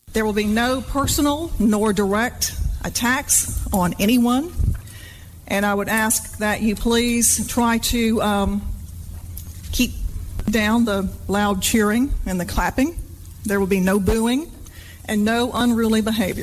There will be no personal nor direct attacks on anyone. And I would ask that you please try to keep down the loud cheering and the clapping. There will be no booing and no unruly behavior.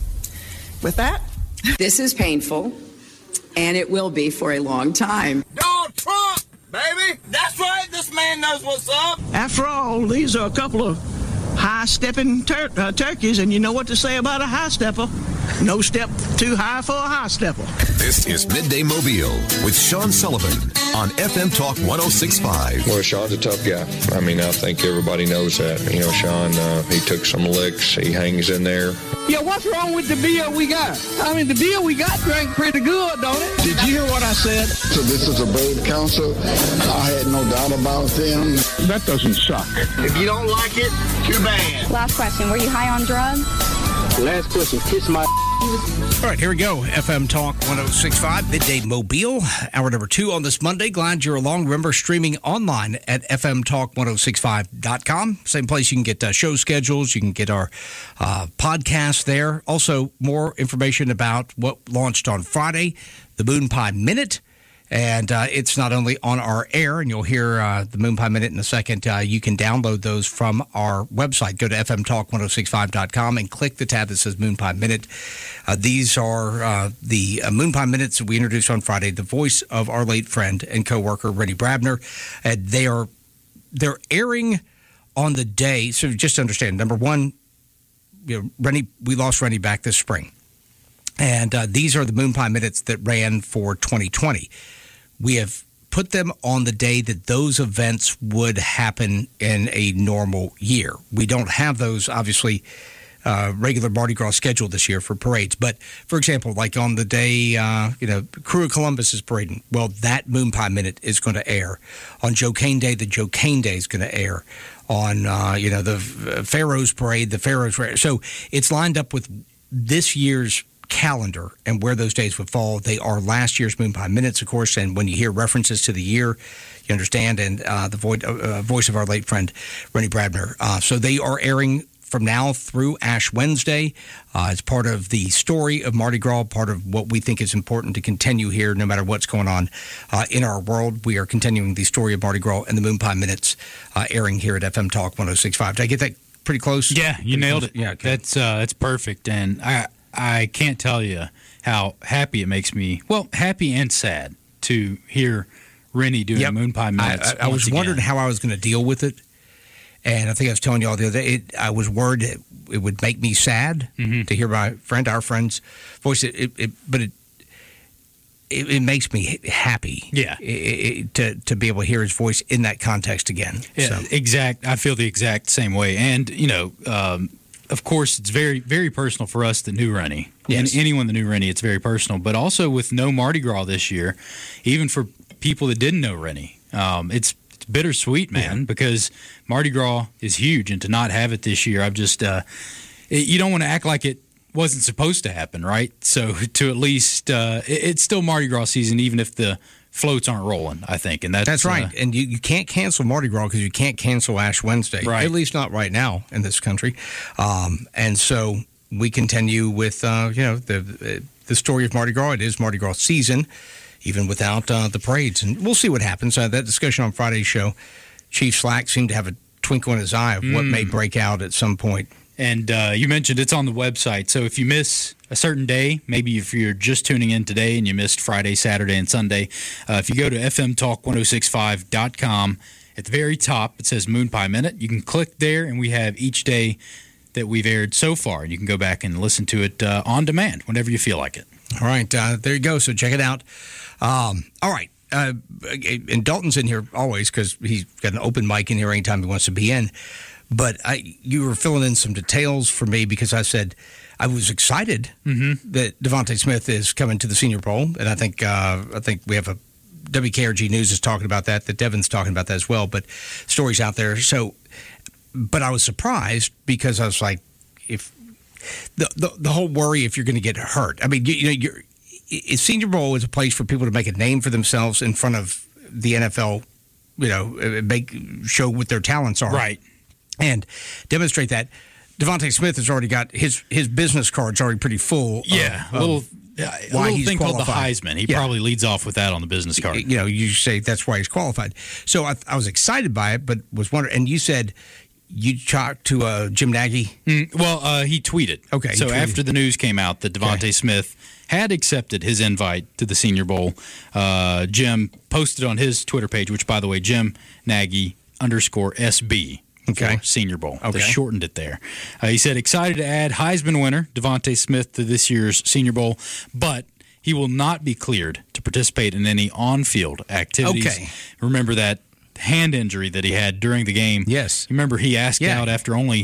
With that, this is painful, and it will be for a long time. Donald Trump, baby! That's right, this man knows what's up. After all, these are a couple of high-stepping turkeys, and you know what to say about a high-stepper. No step too high for a high-stepper. This is Midday Mobile with Sean Sullivan on FM Talk 106.5. Well, Sean's a tough guy. I mean, I think everybody knows that. You know, Sean, he took some licks. He hangs in there. Yeah, what's wrong with the beer we got? I mean, the beer we got drank pretty good, don't it? Did you hear what I said? So this is a bird council. I had no doubt about them. That doesn't suck. If you don't like it, too bad. Last question. Were you high on drugs? Last question. Kiss my... All right, here we go. FM Talk 106.5, Midday Mobile, hour number 2 on this Monday. Glad you're along. Remember, streaming online at fmtalk1065.com. Same place you can get show schedules. You can get our podcast there. Also, more information about what launched on Friday, the Moon Pie Minute. And it's not only on our air, and you'll hear the Moon Pie Minute in a second. You can download those from our website. Go to fmtalk1065.com and click the tab that says Moon Pie Minute. These are the Moon Pie Minutes that we introduced on Friday, the voice of our late friend and co-worker, Rennie Brabner. And they're airing on the day. So just to understand, number one, Rennie, we lost Rennie back this spring. And these are the Moon Pie Minutes that ran for 2020. We have put them on the day that those events would happen in a normal year. We don't have those, obviously, regular Mardi Gras scheduled this year for parades. But, for example, like on the day, Crew of Columbus is parading. Well, that Moon Pie Minute is going to air. On Joe Cain Day, the Joe Cain Day is going to air. On, the Pharaohs Parade, the Pharaohs Parade. So it's lined up with this year's calendar and where those days would fall. They are last year's Moon Pie Minutes, of course, and when you hear references to the year, you understand, and the voice of our late friend, Rennie Brabner. So they are airing from now through Ash Wednesday. It's part of the story of Mardi Gras, part of what we think is important to continue here no matter what's going on in our world. We are continuing the story of Mardi Gras and the Moon Pie Minutes airing here at FM Talk 106.5. Did I get that pretty close? Yeah, you nailed it. Yeah, okay. That's perfect, and I can't tell you how happy it makes me, well, happy and sad to hear Rennie doing Moon Pie Minutes. I was wondering how I was going to deal with it, and I think I was telling you all the other day, I was worried it would make me sad to hear our friend's voice, but it makes me happy to be able to hear his voice in that context again. Yeah, so. I feel the exact same way, and, of course, it's very, very personal for us that knew Rennie. Yes. And anyone that knew Rennie, it's very personal. But also with no Mardi Gras this year, even for people that didn't know Rennie, it's bittersweet, man, because Mardi Gras is huge. And to not have it this year, I've just you don't want to act like it wasn't supposed to happen, right? So to at least it's still Mardi Gras season, even if the floats aren't rolling, I think. And that's right. And you can't cancel Mardi Gras because you can't cancel Ash Wednesday, right. At least not right now in this country. And so we continue with, the story of Mardi Gras. It is Mardi Gras season, even without the parades. And we'll see what happens. That discussion on Friday's show, Chief Slack seemed to have a twinkle in his eye of what may break out at some point. And you mentioned it's on the website. So if you miss a certain day, maybe if you're just tuning in today and you missed Friday, Saturday, and Sunday, if you go to fmtalk1065.com, at the very top, it says Moon Pie Minute. You can click there, and we have each day that we've aired so far. You can go back and listen to it on demand whenever you feel like it. All right. There you go. So check it out. All right. And Dalton's in here always because he's got an open mic in here anytime he wants to be in. But you were filling in some details for me because I said I was excited that Devontae Smith is coming to the Senior Bowl, and I think we have a WKRG News is talking about that Devin's talking about that as well. But stories out there. So, but I was surprised because I was like, if the whole worry if you're going to get hurt. I mean, Senior Bowl is a place for people to make a name for themselves in front of the NFL. Show what their talents are, right. And demonstrate that. DeVonta Smith has already got his business card's already pretty full. Yeah, a little thing called the Heisman. He probably leads off with that on the business card. You know, you say that's why he's qualified. So I was excited by it, but was wondering. And you said you talked to Jim Nagy. He tweeted. Okay. So after the news came out that DeVonta Smith had accepted his invite to the Senior Bowl, Jim posted on his Twitter page, which, by the way, Jim Nagy _SB. Okay. For Senior Bowl. Okay. They shortened it there. He said, excited to add Heisman winner DeVonta Smith to this year's Senior Bowl, but he will not be cleared to participate in any on-field activities. Okay. Remember that hand injury that he had during the game? Yes. Remember he asked out after only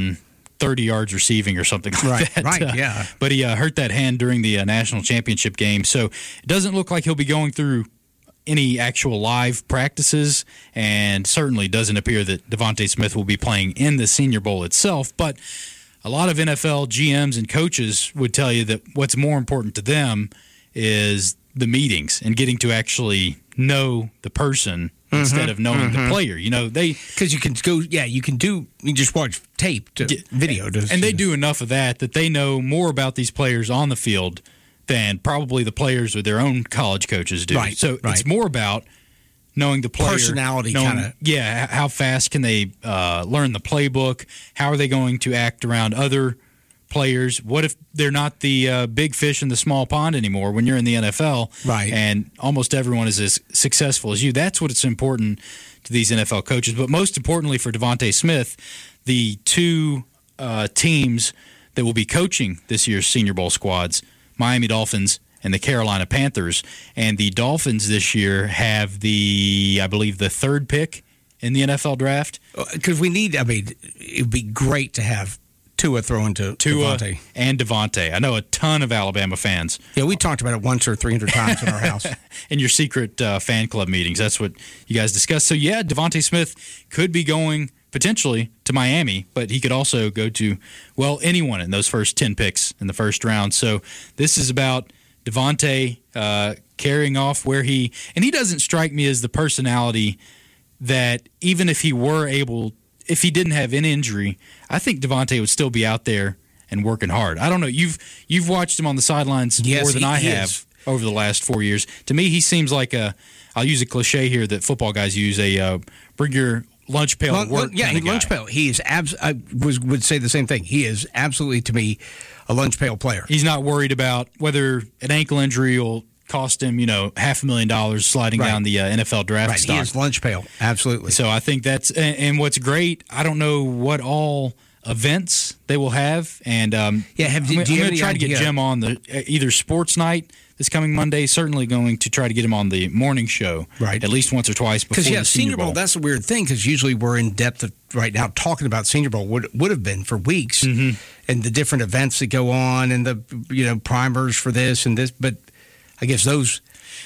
230 yards receiving or something like that. Right, yeah. But he hurt that hand during the national championship game, so it doesn't look like he'll be going through any actual live practices, and certainly doesn't appear that DeVonta Smith will be playing in the Senior Bowl itself. But a lot of NFL GMs and coaches would tell you that what's more important to them is the meetings and getting to actually know the person instead of knowing the player. You know, because you can go, you just watch tape to video, and they do enough of that they know more about these players on the field than probably the players or their own college coaches do. Right, so it's more about knowing the player. Personality kind of. Yeah, how fast can they learn the playbook? How are they going to act around other players? What if they're not the big fish in the small pond anymore when you're in the NFL? Right. And almost everyone is as successful as you. That's what's important to these NFL coaches. But most importantly for DeVonta Smith, the two teams that will be coaching this year's Senior Bowl squads, Miami Dolphins and the Carolina Panthers. And the Dolphins this year have I believe the third pick in the NFL draft. Because it would be great to have Tua throwing to DeVonta. And DeVonta. I know a ton of Alabama fans. Yeah, we talked about it once or 300 times in our house. In your secret fan club meetings. That's what you guys discussed. So, yeah, DeVonta Smith could be going potentially to Miami, but he could also go to, anyone in those first 10 picks in the first round. So this is about DeVonta carrying off where he doesn't strike me as the personality that even if he didn't have an injury, I think DeVonta would still be out there and working hard. I don't know. You've watched him on the sidelines more than I have over the last 4 years. To me, he seems like I'll use a cliche here that football guys use, bring your lunch pail to work. Yeah, lunch pail. He is. I would say the same thing. He is absolutely, to me, a lunch pail player. He's not worried about whether an ankle injury will cost him, $500,000 sliding down the NFL draft stock. He is lunch pail. Absolutely. So I think that's and what's great. I don't know what all events they will have, and I'm going to try to get Jim on the either sports night this coming Monday. Certainly going to try to get him on the morning show, at least once or twice before the Senior Bowl. That's a weird thing because usually we're in depth right now talking about Senior Bowl. Would have been for weeks, and the different events that go on, and the primers for this and this. But I guess those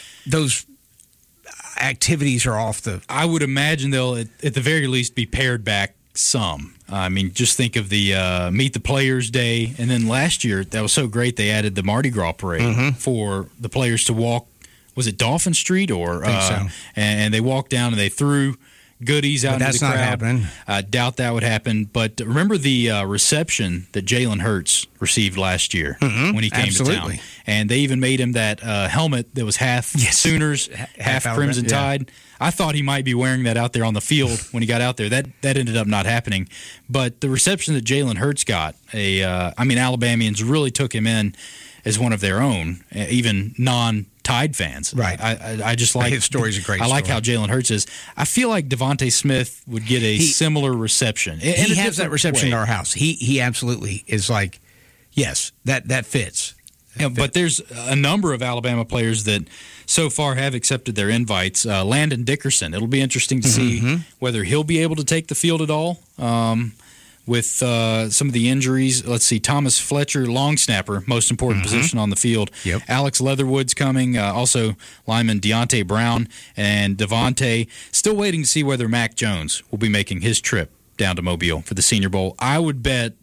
activities are off the. I would imagine they'll at the very least be pared back some. I mean, just think of the Meet the Players Day. And then last year, that was so great, they added the Mardi Gras Parade for the players to walk. Was it Dolphin Street? Or I think so. And they walked down and they threw goodies out into the crowd. That's not happening. I doubt that would happen. But remember the reception that Jalen Hurts received last year when he came to town. And they even made him that helmet that was half Sooners, half Crimson Tide. I thought he might be wearing that out there on the field when he got out there. That ended up not happening. But the reception that Jalen Hurts got, Alabamians really took him in as one of their own, even non-Tide fans. Right. I just like his story's a great story. I like how Jalen Hurts is. I feel like DeVonta Smith would get a similar reception. He has that reception in our house. He absolutely is like, yes, that fits. But there's a number of Alabama players that so far have accepted their invites. Landon Dickerson. It'll be interesting to see whether he'll be able to take the field at all with some of the injuries. Let's see, Thomas Fletcher, long snapper, most important position on the field. Yep. Alex Leatherwood's coming. Also, lineman Deontay Brown and DeVonta. Still waiting to see whether Mac Jones will be making his trip down to Mobile for the Senior Bowl. I would bet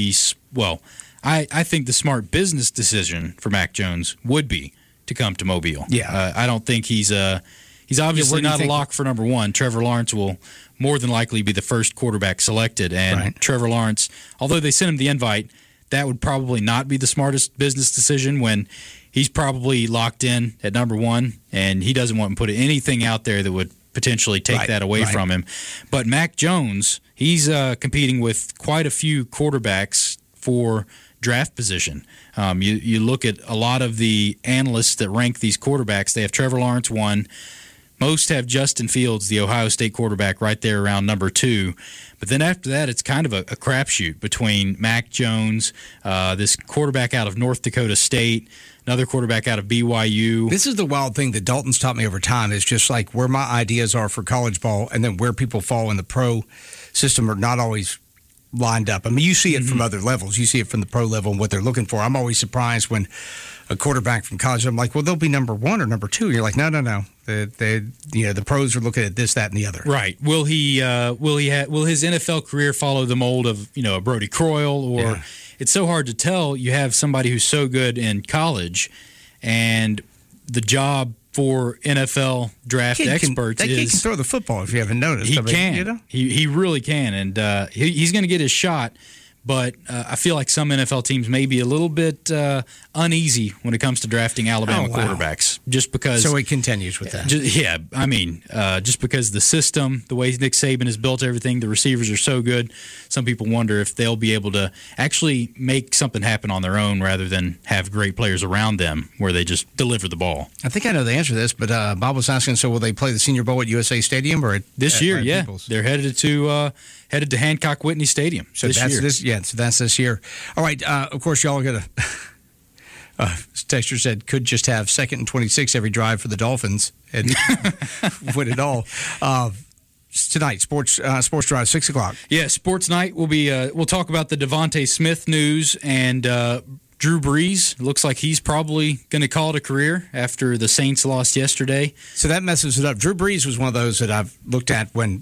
I think the smart business decision for Mac Jones would be to come to Mobile. Yeah. I don't think he's He's obviously where do you not a think- lock for number one. Trevor Lawrence will more than likely be the first quarterback selected. And Right. Trevor Lawrence, although they sent him the invite, that would probably not be the smartest business decision when he's probably locked in at number one, and he doesn't want to put anything out there that would potentially take Right, that away right. from him. But Mac Jones, he's competing with quite a few quarterbacks for draft position. You look at a lot of the analysts that rank these quarterbacks, they have Trevor Lawrence 1. Most have Justin Fields, the Ohio State quarterback, right there around number 2. But then after that, it's kind of a crapshoot between Mac Jones, this quarterback out of North Dakota State, another quarterback out of BYU. This is the wild thing that Dalton's taught me over time is just like where my ideas are for college ball and then where people fall in the pro system are not always lined up. I mean, you see it from other levels. You see it from the pro level and what they're looking for. I'm always surprised when a quarterback from college, I'm like, well, they'll be number 1 or number 2. And you're like, no. The pros are looking at this, that, and the other. Right. Will his NFL career follow the mold of, a Brody Croyle or Yeah. It's so hard to tell. You have somebody who's so good in college and the job for NFL draft experts that kid is can throw the football if you haven't noticed. he I mean, can. You know? He really can, and he's going to get his shot. But I feel like some NFL teams may be a little bit uneasy when it comes to drafting Alabama quarterbacks, just because. So it continues with that. Just because the system, the way Nick Saban has built everything, the receivers are so good. Some people wonder if they'll be able to actually make something happen on their own rather than have great players around them where they just deliver the ball. I think I know the answer to this, but Bob was asking, so will they play the Senior Bowl at USA Stadium or This year? at Yeah, Peoples? they're headed to Hancock Whitney Stadium So this that's year. So that's this year. All right. Of course, y'all are going to. Texter said could just have 2nd and 26 every drive for the Dolphins and win it all. Tonight, Sports Drive, 6:00. Yeah, Sports Night. We'll talk about the Devontae Smith news and Drew Brees. Looks like he's probably going to call it a career after the Saints lost yesterday. So that messes it up. Drew Brees was one of those that I've looked at when.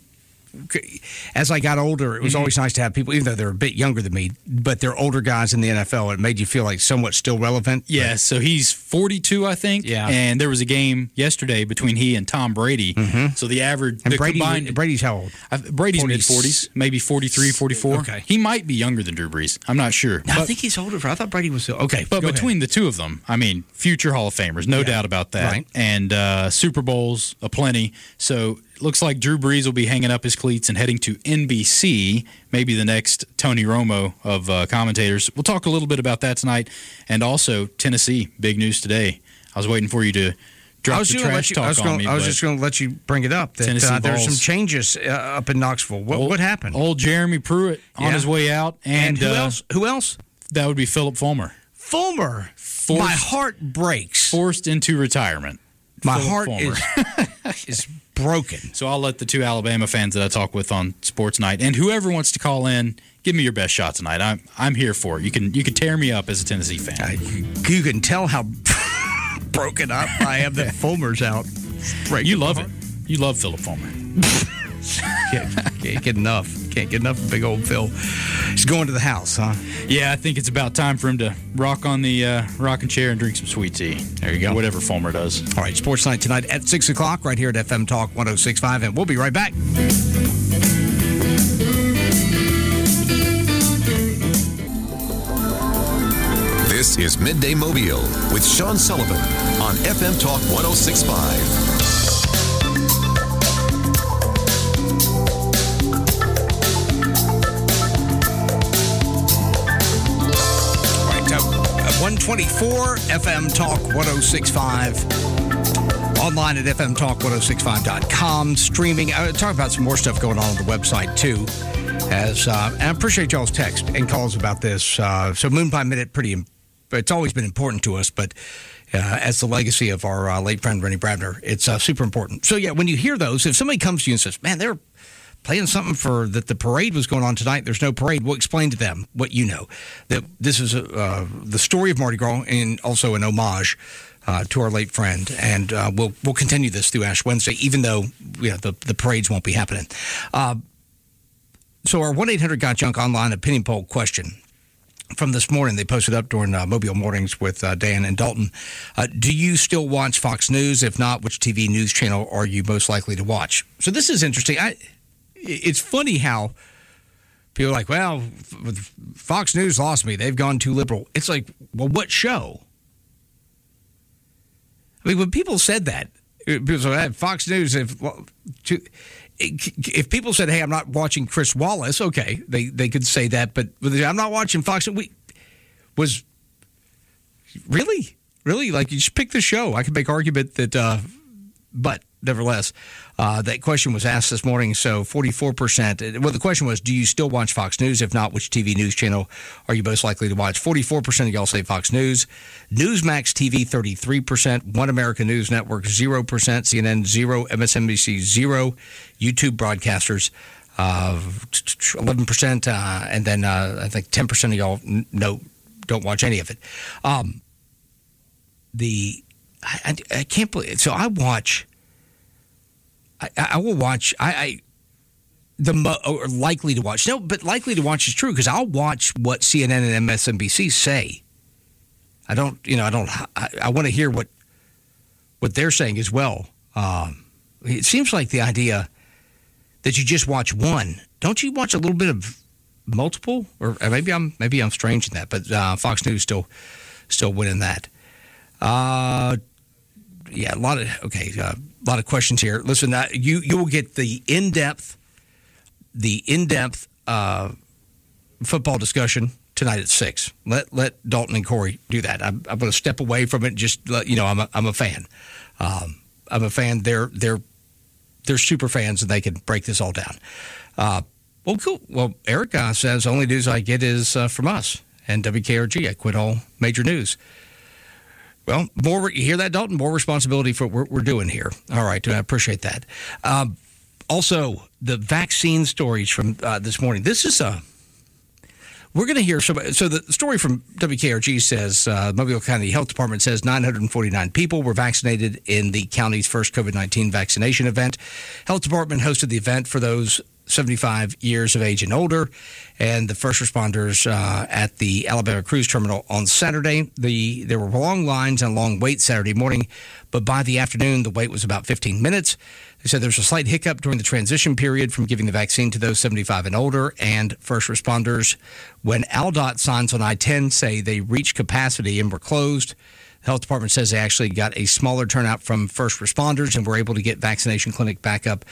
As I got older, it was always nice to have people, even though they're a bit younger than me, but they're older guys in the NFL. It made you feel like somewhat still relevant. Yeah, so he's 42, I think. Yeah. And there was a game yesterday between he and Tom Brady. So the average. And the Brady's how old? Brady's 40s. mid-40s, maybe 43, 44. Okay. He might be younger than Drew Brees. I'm not sure. No, I think he's older. I thought Brady was still. Okay. But go between the two of them, I mean, future Hall of Famers, no doubt about that. Right. And Super Bowls aplenty. So it looks like Drew Brees will be hanging up his cleats and heading to NBC, maybe the next Tony Romo of commentators. We'll talk a little bit about that tonight. And also, Tennessee, big news today. I was waiting for you to drop the trash talk on me. I was just going to let you bring it up. That Tennessee there's some balls. changes up in Knoxville. What happened? Old Jeremy Pruitt on his way out. And who else? Who else? That would be Philip Fulmer. Fulmer. My heart breaks. Forced into retirement. My Philip heart Fulmer. is broken. So I'll let the two Alabama fans that I talk with on Sports Night and whoever wants to call in, give me your best shot tonight. I'm here for it. You can tear me up as a Tennessee fan. You can tell how broken up I am that Fulmer's out. You love it. You love Philip Fulmer. Can't get enough. Can't get enough of big old Phil. He's going to the house, huh? Yeah, I think it's about time for him to rock on the rocking chair and drink some sweet tea. There you go. Whatever Fulmer does. All right, Sports Night tonight at 6 o'clock right here at FM Talk 106.5, and we'll be right back. This is Midday Mobile with Sean Sullivan on FM Talk 106.5. Right, 124 FM Talk 106.5. Online at fmtalk1065.com. Streaming. Talk about some more stuff going on the website, too. And I appreciate y'all's text and calls about this. So Moon Pie Minute, it's always been important to us, but as the legacy of our late friend Rennie Brabner, it's super important. So, yeah, when you hear those, if somebody comes to you and says, man, they're playing something for that the parade was going on tonight, there's no parade, we'll explain to them what you know. That this is the story of Mardi Gras and also an homage to our late friend. And we'll continue this through Ash Wednesday, even though the parades won't be happening. So our 1-800-GOT-JUNK online opinion poll question from this morning. They posted up during Mobile Mornings with Dan and Dalton. Do you still watch Fox News? If not, which TV news channel are you most likely to watch? So this is interesting. It's funny how people are like, well, Fox News lost me. They've gone too liberal. It's like, well, what show? I mean, when people said that, people said, Fox News, if people said, hey, I'm not watching Chris Wallace, okay, they could say that, but I'm not watching Fox News. Really? Like, you just pick the show. I could make argument that, but nevertheless, that question was asked this morning, so 44%. Well, the question was, do you still watch Fox News? If not, which TV news channel are you most likely to watch? 44% of y'all say Fox News. Newsmax TV, 33%. One American News Network, 0%. CNN, 0. MSNBC, 0. YouTube broadcasters, 11%. And then I think 10% of y'all don't watch any of it. I can't believe it. So I watch. I will watch. Or likely to watch. No, but likely to watch is true because I'll watch what CNN and MSNBC say. I want to hear what they're saying as well. It seems like the idea that you just watch one. Don't you watch a little bit of multiple? Or maybe I'm strange in that. But Fox News still winning that. Yeah, a lot of questions here. Listen, you will get the in-depth football discussion tonight at 6. Let Dalton and Corey do that. I'm going to step away from it. And just I'm a fan. I'm a fan. They're super fans, and they can break this all down. Well, cool. Well, Eric says only news I get is from us and WKRG. I quit all major news. Well, you hear that, Dalton? More responsibility for what we're doing here. All right, I appreciate that. Also, the vaccine stories from this morning. This is we're going to hear. So the story from WKRG says Mobile County Health Department says 949 people were vaccinated in the county's first COVID-19 vaccination event. Health Department hosted the event for those 75 years of age and older, and the first responders at the Alabama Cruise Terminal on Saturday. There were long lines and a long wait Saturday morning, but by the afternoon, the wait was about 15 minutes. They said there was a slight hiccup during the transition period from giving the vaccine to those 75 and older and first responders when ALDOT signs on I-10 say they reached capacity and were closed. The health department says they actually got a smaller turnout from first responders and were able to get vaccination clinic back up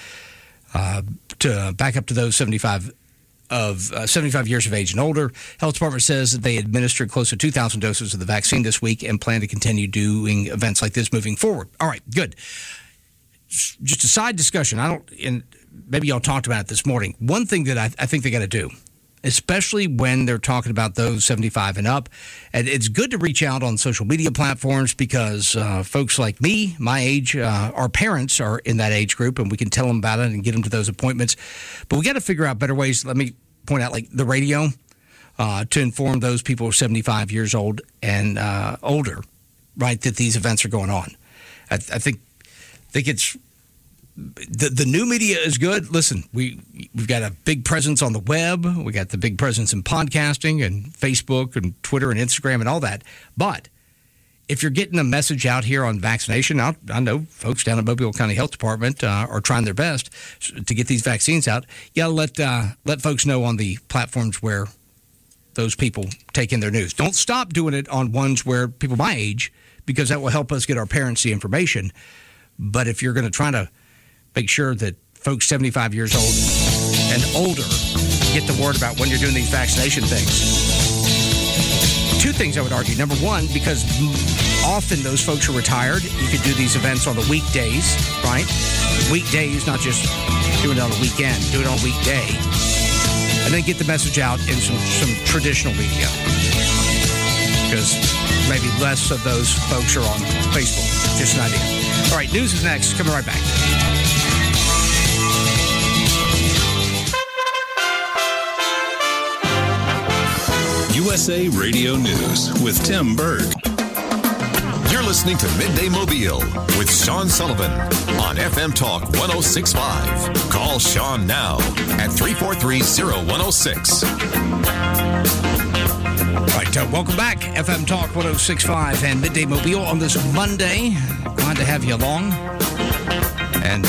to those 75 years of age and older. Health department says that they administered close to 2,000 doses of the vaccine this week and plan to continue doing events like this moving forward. All right, good. Just a side discussion. And maybe y'all talked about it this morning. One thing that I think they got to do, especially when they're talking about those 75 and up, and it's good to reach out on social media platforms because folks like me, my age, our parents are in that age group, and we can tell them about it and get them to those appointments. But we got to figure out better ways. Let me point out, like the radio, to inform those people 75 years old and older, right, that these events are going on. I think it's the new media is good. Listen, we've got a big presence on the web. We got the big presence in podcasting and Facebook and Twitter and Instagram and all that. But if you're getting a message out here on vaccination, I know folks down at Mobile County Health Department are trying their best to get these vaccines out. You got to let folks know on the platforms where those people take in their news. Don't stop doing it on ones where people my age, because that will help us get our parents the information. But if you're going to try to make sure that folks 75 years old and older get the word about when you're doing these vaccination things. Two things I would argue. Number one, because often those folks are retired, you could do these events on the weekdays, right? Weekdays, not just doing it on a weekend, do it on a weekday. And then get the message out in some traditional media. Because maybe less of those folks are on Facebook. Just an idea. All right, news is next. Coming right back. USA Radio News with Tim Berg. You're listening to Midday Mobile with Sean Sullivan on FM Talk 106.5. Call Sean now at 343-0106. Welcome back, FM Talk 106.5 and Midday Mobile on this Monday. Glad to have you along. And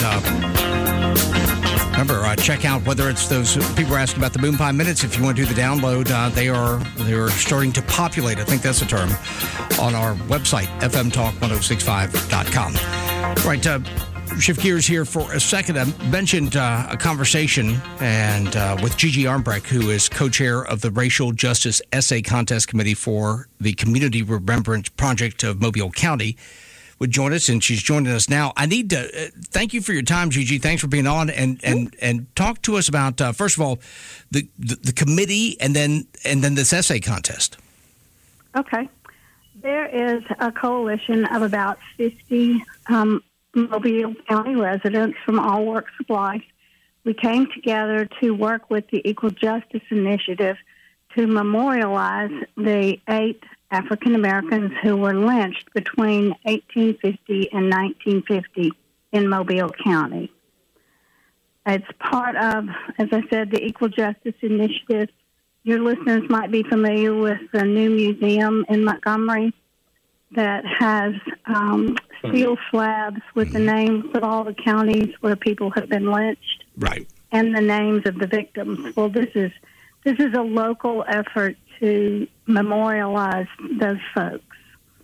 remember, check out whether it's those people are asking about the Moon Pie Minutes. If you want to do the download, they are starting to populate, I think that's the term, on our website, fmtalk1065.com. Right, shift gears here for a second. I mentioned a conversation and with Gigi Armbrecht, who is co-chair of the Racial Justice Essay Contest Committee for the Community Remembrance Project of Mobile County, would join us, and she's joining us now. I need to thank you for your time, Gigi. Thanks for being on, and talk to us about first of all the committee, and then this essay contest. Okay, there is a coalition of about 50 Mobile County residents from all walks of life. We came together to work with the Equal Justice Initiative to memorialize the 8 African Americans who were lynched between 1850 and 1950 in Mobile County. It's part of, as I said, the Equal Justice Initiative. Your listeners might be familiar with the new museum in Montgomery that has steel slabs with the names of all the counties where people have been lynched, right, and the names of the victims. Well, this is a local effort to memorialize those folks.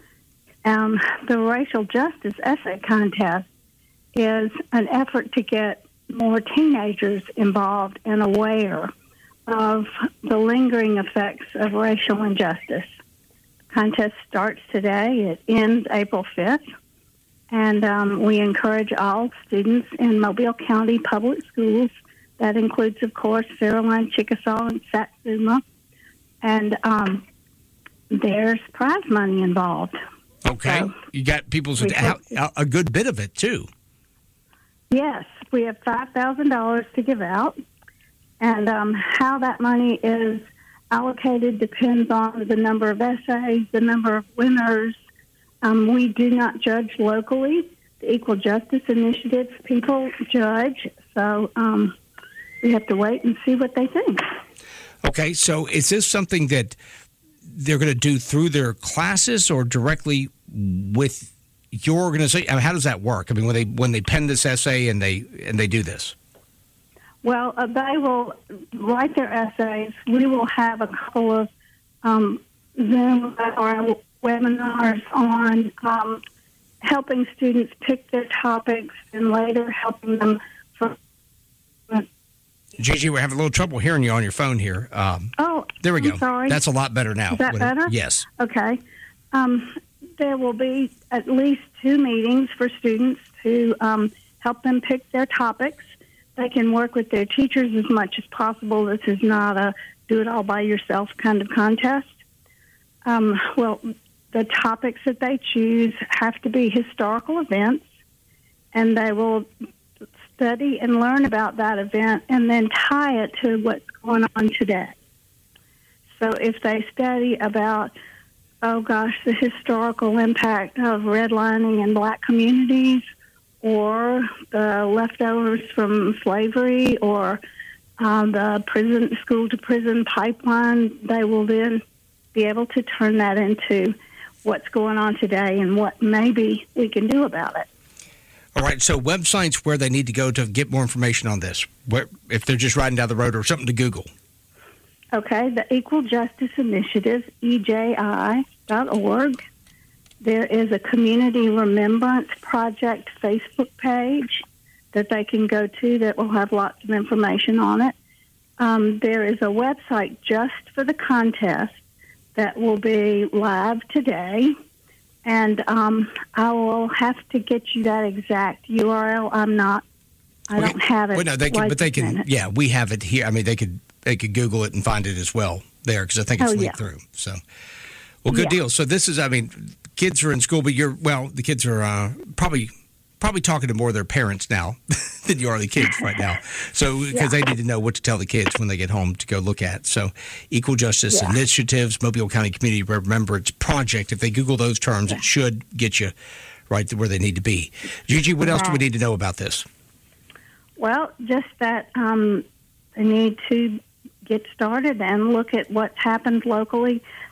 The Racial Justice Essay Contest is an effort to get more teenagers involved and aware of the lingering effects of racial injustice. The contest starts today. It ends April 5th. And we encourage all students in Mobile County public schools. That includes, of course, Fairline, Chickasaw, and Satsuma. And there's prize money involved. Okay. So you got people's a good bit of it, too. Yes. We have $5,000 to give out. And how that money is allocated depends on the number of essays, the number of winners. We do not judge locally. The Equal Justice Initiative people judge. So we have to wait and see what they think. Okay, so is this something that they're going to do through their classes or directly with your organization? I mean, how does that work? I mean, when they pen this essay and they do this? Well, they will write their essays. We will have a couple of Zoom or webinars on helping students pick their topics and later helping them for. Gigi, we're having a little trouble hearing you on your phone here. There we go. I'm sorry. That's a lot better now. Is that better? Yes. Okay. There will be at least 2 meetings for students to help them pick their topics. They can work with their teachers as much as possible. This is not a do-it-all-by-yourself kind of contest. Well, the topics that they choose have to be historical events, and they will study and learn about that event and then tie it to what's going on today. So if they study about, the historical impact of redlining in black communities or the leftovers from slavery or the prison school-to-prison pipeline, they will then be able to turn that into what's going on today and what maybe we can do about it. All right, so websites where they need to go to get more information on this, if they're just riding down the road or something to Google. Okay, the Equal Justice Initiative, EJI.org. There is a Community Remembrance Project Facebook page that they can go to that will have lots of information on it. There is a website just for the contest that will be live today. And I will have to get you that exact URL. I don't have it. Well, no, they can. Yeah, we have it here. I mean, they could Google it and find it as well there because I think it's linked through. So, well, good deal. So this is, I mean, kids are in school, but the kids are probably talking to more of their parents now than you are the kids right now. So because they need to know what to tell the kids when they get home to go look at. So Equal Justice Initiatives, Mobile County Community Remembrance Project. If they Google those terms, it should get you right to where they need to be. Gigi, what else do we need to know about this? Well, just that they need to get started and look at what's happened locally.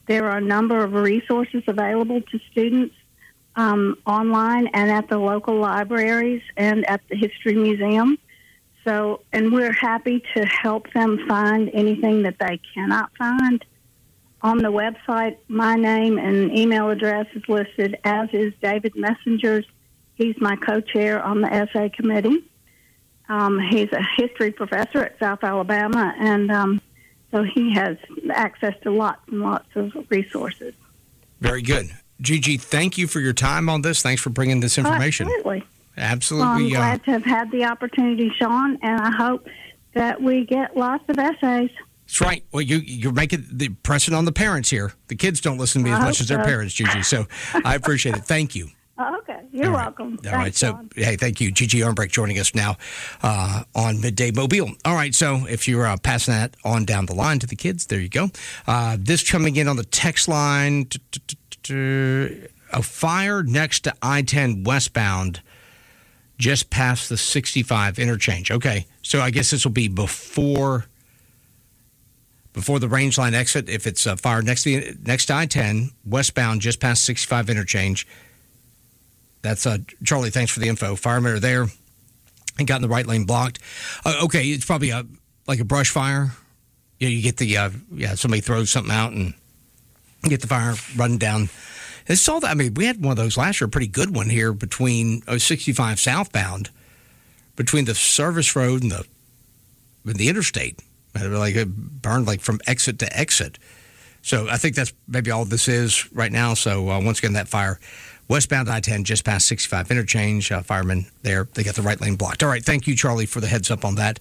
There are a number of resources available to students online and at the local libraries and at the History Museum. So, and we're happy to help them find anything that they cannot find. On the website, my name and email address is listed, as is David Messenger's. He's my co-chair on the essay committee. He's a history professor at South Alabama, and so he has access to lots and lots of resources. Very good. Gigi, thank you for your time on this. Thanks for bringing this information. Absolutely. Absolutely. Well, I'm glad to have had the opportunity, Sean, and I hope that we get lots of essays. That's right. Well, you're making the pressing on the parents here. The kids don't listen to me as much as their parents, Gigi. So I appreciate it. Thank you. Okay. You're welcome. All right. So, hey, thank you. Gigi Ehrenbrecht joining us now on Midday Mobile. All right. So if you're passing that on down the line to the kids, there you go. This coming in on the text line, a fire next to I-10 westbound just past the 65 interchange. Okay. So I guess this will be before the range line exit. If it's a fire next to I-10 westbound just past 65 interchange. That's Charlie. Thanks for the info. Firemen are there and got in the right lane blocked. Okay, it's probably like a brush fire. Yeah, you get the somebody throws something out and get the fire running down. I saw that. I mean, we had one of those last year, a pretty good one here between 65 southbound, between the service road and the interstate. Like it burned like from exit to exit. So I think that's maybe all this is right now. So once again, that fire. Westbound I-10, just past 65 interchange. Firemen there, they got the right lane blocked. All right, thank you, Charlie, for the heads up on that.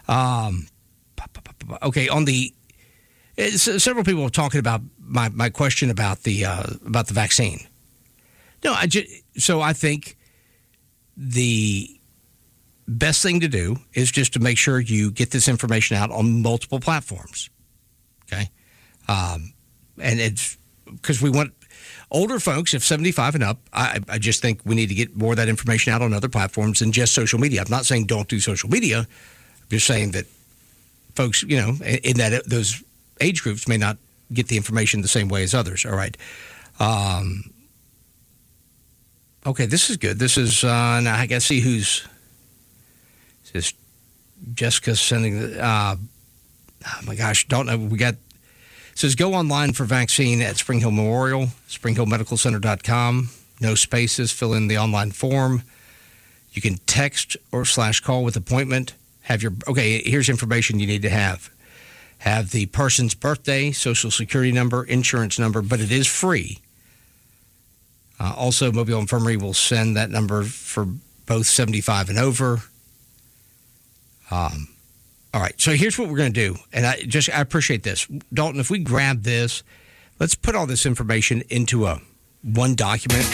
Okay, on the several people are talking about my question about the vaccine. No, I think the best thing to do is just to make sure you get this information out on multiple platforms. Okay, and it's because we want. Older folks, if 75 and up, I just think we need to get more of that information out on other platforms than just social media. I'm not saying don't do social media. I'm just saying that folks, in that those age groups may not get the information the same way as others. All right. Okay, this is good. This is, now I got to see who's, this is Jessica sending, oh my gosh, don't know. We got, it says go online for vaccine at Spring Hill Memorial, springhillmedicalcenter.com. No spaces. Fill in the online form. You can text or /call with appointment. Here's information you need to have. Have the person's birthday, social security number, insurance number, but it is free. Also, Mobile Infirmary will send that number for both 75 and over. All right, so here's what we're going to do, and I appreciate this. Dalton, if we grab this, let's put all this information into one document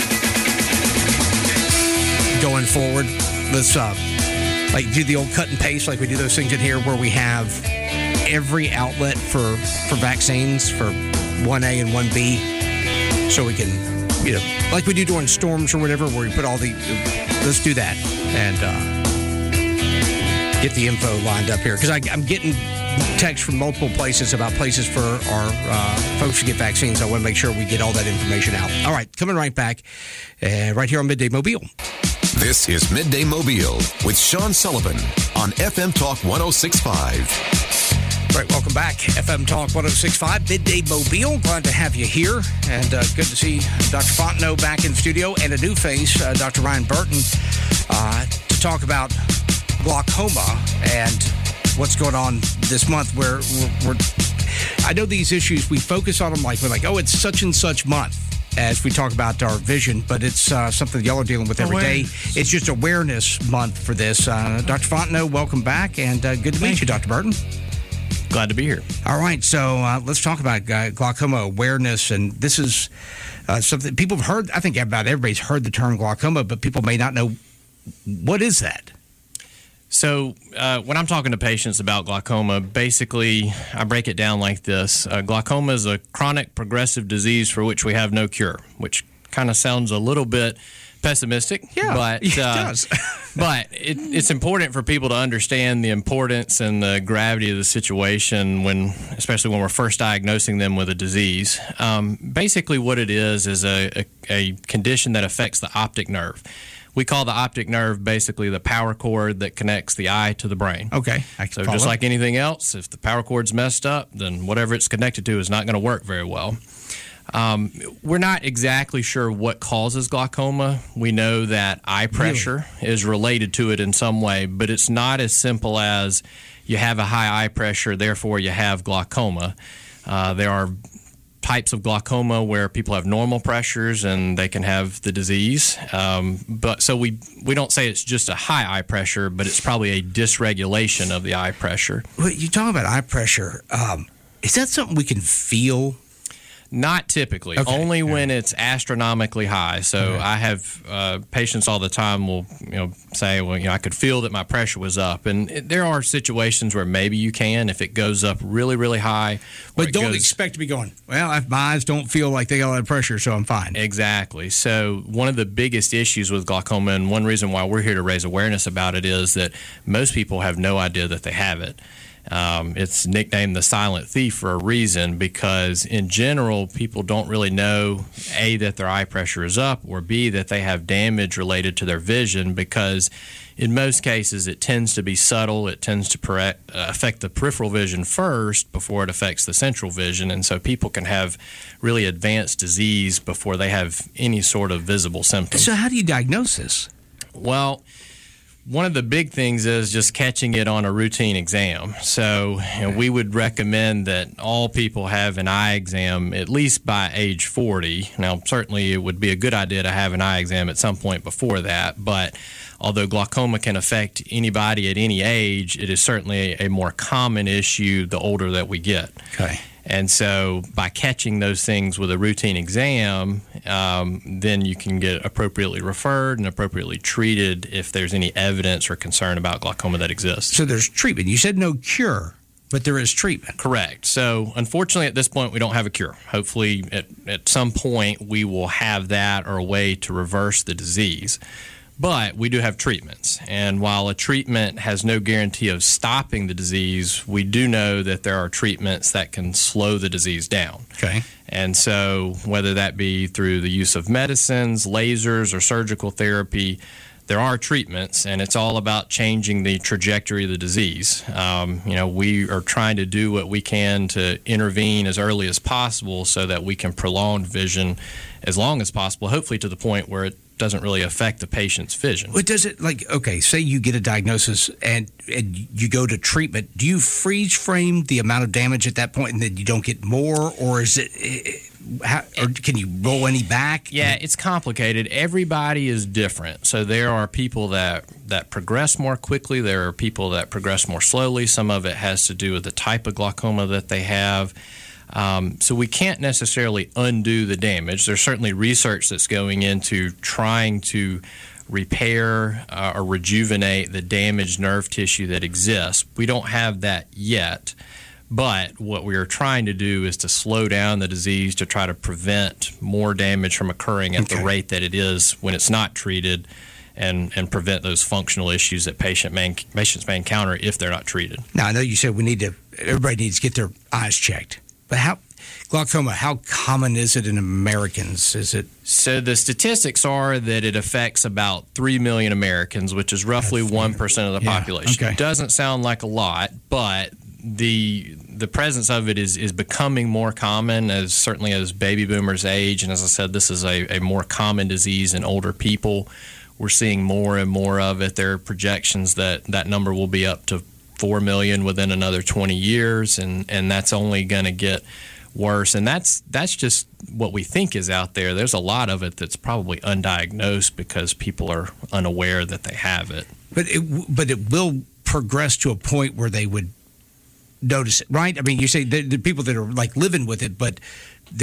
going forward. Let's do the old cut and paste like we do those things in here where we have every outlet for vaccines for 1A and 1B so we can, like we do during storms or whatever where we put all let's do that and get the info lined up here because I'm getting texts from multiple places about places for our folks to get vaccines. I want to make sure we get all that information out. All right, coming right back right here on Midday Mobile. This is Midday Mobile with Sean Sullivan on FM Talk 106.5. All right, welcome back. FM Talk 106.5, Midday Mobile. Glad to have you here. And good to see Dr. Fontenot back in the studio and a new face, Dr. Ryan Burton, to talk about glaucoma and what's going on this month where we're I know these issues, we focus on them like we're like, oh, it's such and such month as we talk about our vision, but it's something y'all are dealing with every day. It's just awareness month for this. Dr. Fontenot, welcome back, and good to meet you, Dr. Burton. Glad to be here. All right, so let's talk about glaucoma awareness, and this is something people have heard. I think about everybody's heard the term glaucoma, but people may not know what is that. So when I'm talking to patients about glaucoma, basically I break it down like this. Glaucoma is a chronic progressive disease for which we have no cure, which kind of sounds a little bit pessimistic. Yeah, but it does. But it's important for people to understand the importance and the gravity of the situation especially when we're first diagnosing them with a disease. Basically, what it is a condition that affects the optic nerve. We call the optic nerve basically the power cord that connects the eye to the brain. Okay. So just like anything else, if the power cord's messed up, then whatever it's connected to is not going to work very well. We're not exactly sure what causes glaucoma. We know that eye pressure is related to it in some way, but it's not as simple as you have a high eye pressure, therefore you have glaucoma. There are types of glaucoma where people have normal pressures and they can have the disease. But so we don't say it's just a high eye pressure, but it's probably a dysregulation of the eye pressure. Well, you talk about eye pressure. Is that something we can feel? Not typically, only when it's astronomically high. So I have patients all the time will say, well, I could feel that my pressure was up. And there are situations where maybe you can if it goes up really, really high. But don't expect to be going, well, my eyes don't feel like they got a lot of pressure, so I'm fine. Exactly. So one of the biggest issues with glaucoma, and one reason why we're here to raise awareness about it, is that most people have no idea that they have it. It's nicknamed the silent thief for a reason, because in general, people don't really know, A, that their eye pressure is up, or B, that they have damage related to their vision, because in most cases it tends to be subtle. It tends to affect the peripheral vision first before it affects the central vision, and so people can have really advanced disease before they have any sort of visible symptoms. So how do you diagnose this? Well, one of the big things is just catching it on a routine exam. So we would recommend that all people have an eye exam at least by age 40. Now, certainly it would be a good idea to have an eye exam at some point before that, but although glaucoma can affect anybody at any age, it is certainly a more common issue the older that we get. Okay. And so by catching those things with a routine exam, then you can get appropriately referred and appropriately treated if there's any evidence or concern about glaucoma that exists. So there's treatment. You said no cure, but there is treatment. Correct. So unfortunately at this point we don't have a cure. Hopefully at some point we will have that or a way to reverse the disease. But we do have treatments, and while a treatment has no guarantee of stopping the disease, we do know that there are treatments that can slow the disease down. Okay. And so whether that be through the use of medicines, lasers, or surgical therapy, there are treatments, and it's all about changing the trajectory of the disease. We are trying to do what we can to intervene as early as possible so that we can prolong vision as long as possible, hopefully to the point where it doesn't really affect the patient's vision. But does it, say you get a diagnosis and you go to treatment, do you freeze frame the amount of damage at that point and then you don't get more, or is it... or can you roll any back? Yeah, it's complicated. Everybody is different. So there are people that progress more quickly. There are people that progress more slowly. Some of it has to do with the type of glaucoma that they have. So we can't necessarily undo the damage. There's certainly research that's going into trying to repair or rejuvenate the damaged nerve tissue that exists. We don't have that yet. But what we are trying to do is to slow down the disease to try to prevent more damage from occurring at the rate that it is when it's not treated, and prevent those functional issues that patients may encounter if they're not treated. Now, I know you said everybody needs to get their eyes checked. But glaucoma, how common is it in Americans? So the statistics are that it affects about 3 million Americans, which is roughly 1% of the population. Okay. It doesn't sound like a lot, but the presence of it is becoming more common certainly as baby boomers age, and as I said, this is a more common disease in older people. We're seeing more and more of it. There are projections that number will be up to 4 million within another 20 years, and that's only going to get worse. And that's just what we think is out there. There's a lot of it that's probably undiagnosed because people are unaware that they have it. But it will progress to a point where they would notice it, right? I mean, you say the people that are like living with it, but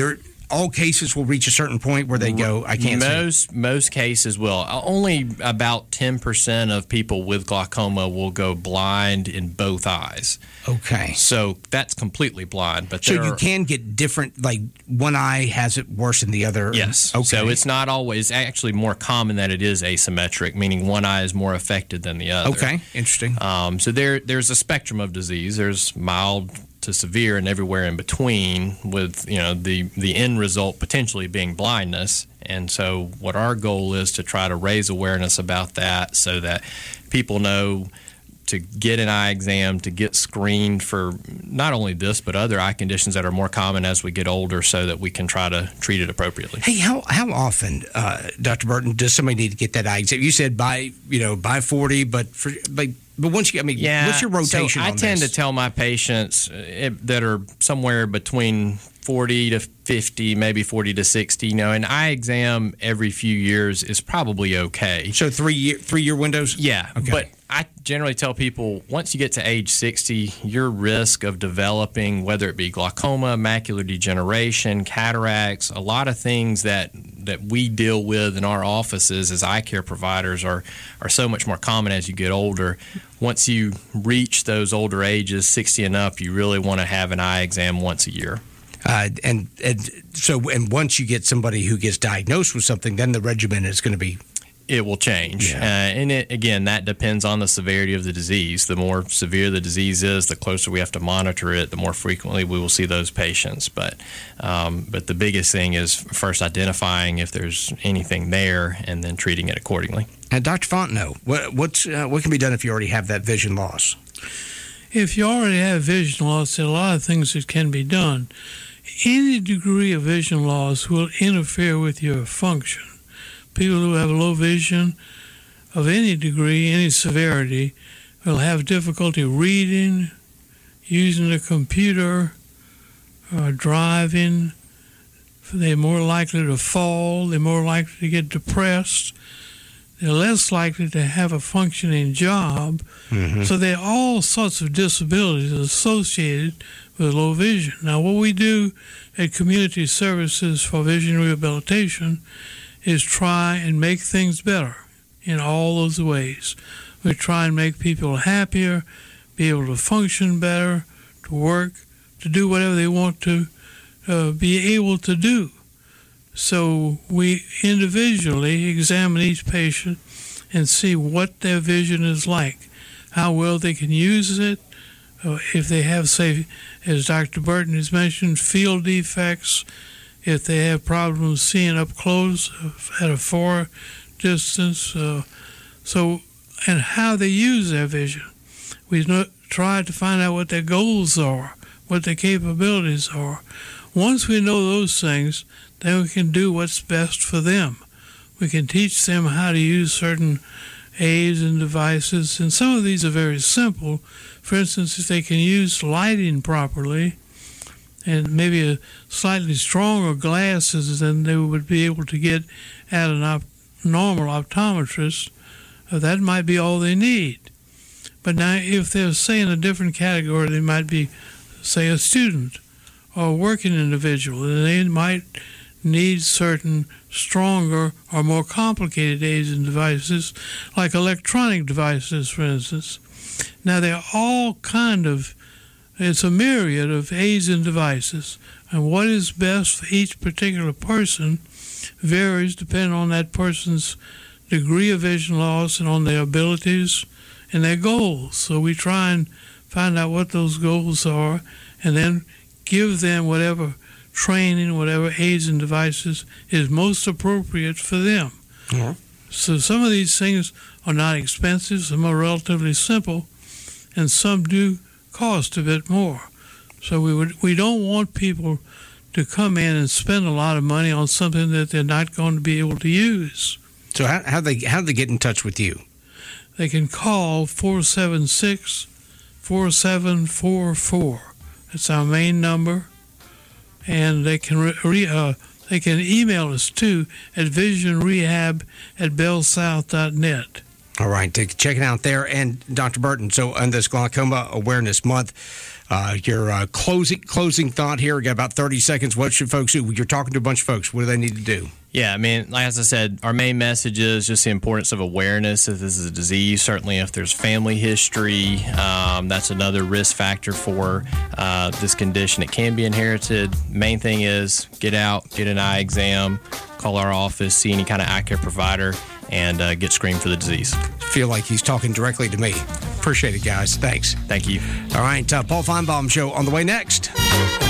all cases will reach a certain point where they go, I can't see. Most cases will. Only about 10% of people with glaucoma will go blind in both eyes. Okay. So that's completely blind. But so you can get different, like one eye has it worse than the other? Yes. Okay. So it's not always, actually more common that it is asymmetric, meaning one eye is more affected than the other. Okay, interesting. So there's a spectrum of disease. There's mild to severe and everywhere in between, with the end result potentially being blindness. And so what our goal is to try to raise awareness about that, so that people know to get an eye exam, to get screened for not only this but other eye conditions that are more common as we get older, so that we can try to treat it appropriately. Hey, how often, Dr. Burton, does somebody need to get that eye exam? You said by 40, but once you, what's your rotation? So I tend to tell my patients that are somewhere between 40 to 50, maybe 40 to 60. An eye exam every few years is probably okay. So 3 year windows? Yeah, okay. But I generally tell people once you get to age 60, your risk of developing, whether it be glaucoma, macular degeneration, cataracts, a lot of things that we deal with in our offices as eye care providers are so much more common as you get older. Once you reach those older ages, 60 and up, you really want to have an eye exam once a year. And once you get somebody who gets diagnosed with something, then the regimen is going to be... It will change. Yeah. And again, that depends on the severity of the disease. The more severe the disease is, the closer we have to monitor it, the more frequently we will see those patients. But the biggest thing is first identifying if there's anything there and then treating it accordingly. And Dr. Fontenot, what can be done if you already have that vision loss? If you already have vision loss, there are a lot of things that can be done. Any degree of vision loss will interfere with your function. People who have low vision of any degree, any severity, will have difficulty reading, using a computer, driving. They're more likely to fall. They're more likely to get depressed. They're less likely to have a functioning job. Mm-hmm. So there are all sorts of disabilities associated with low vision. Now, what we do at Community Services for Vision Rehabilitation is try and make things better in all those ways. We try and make people happier, be able to function better, to work, to do whatever they want to be able to do. So we individually examine each patient and see what their vision is like, how well they can use it, if they have, say, as Dr. Burton has mentioned, field defects, if they have problems seeing up close at a far distance, and how they use their vision. We try to find out what their goals are, what their capabilities are. Once we know those things, then we can do what's best for them. We can teach them how to use certain aids and devices, and some of these are very simple. For instance, if they can use lighting properly, and maybe a slightly stronger glasses than they would be able to get at a normal optometrist, that might be all they need. But now if they're, say, in a different category, they might be, say, a student or a working individual, and they might need certain stronger or more complicated aids and devices, like electronic devices, for instance. Now, they're all it's a myriad of aids and devices, and what is best for each particular person varies depending on that person's degree of vision loss and on their abilities and their goals. So we try and find out what those goals are and then give them whatever training, whatever aids and devices is most appropriate for them. Mm-hmm. So some of these things are not expensive, some are relatively simple, and some do cost a bit more. So we don't want people to come in and spend a lot of money on something that they're not going to be able to use. So how do they get in touch with you? They can call 476-4744. That's our main number, and they can they can email us too at visionrehab@bellsouth.net. All right, check it out there. And Dr. Burton, so on this Glaucoma Awareness Month, Your closing thought here. We got about 30 seconds. What should folks do? You're talking to a bunch of folks. What do they need to do? Yeah, I mean, like as I said, our main message is just the importance of awareness that this is a disease. Certainly, if there's family history, that's another risk factor for this condition. It can be inherited. Main thing is get out, get an eye exam, call our office, see any kind of eye care provider, and get screened for the disease. Feel like he's talking directly to me. Appreciate it, guys. Thanks. Thank you. All right, Paul Feinbaum Show on the way next.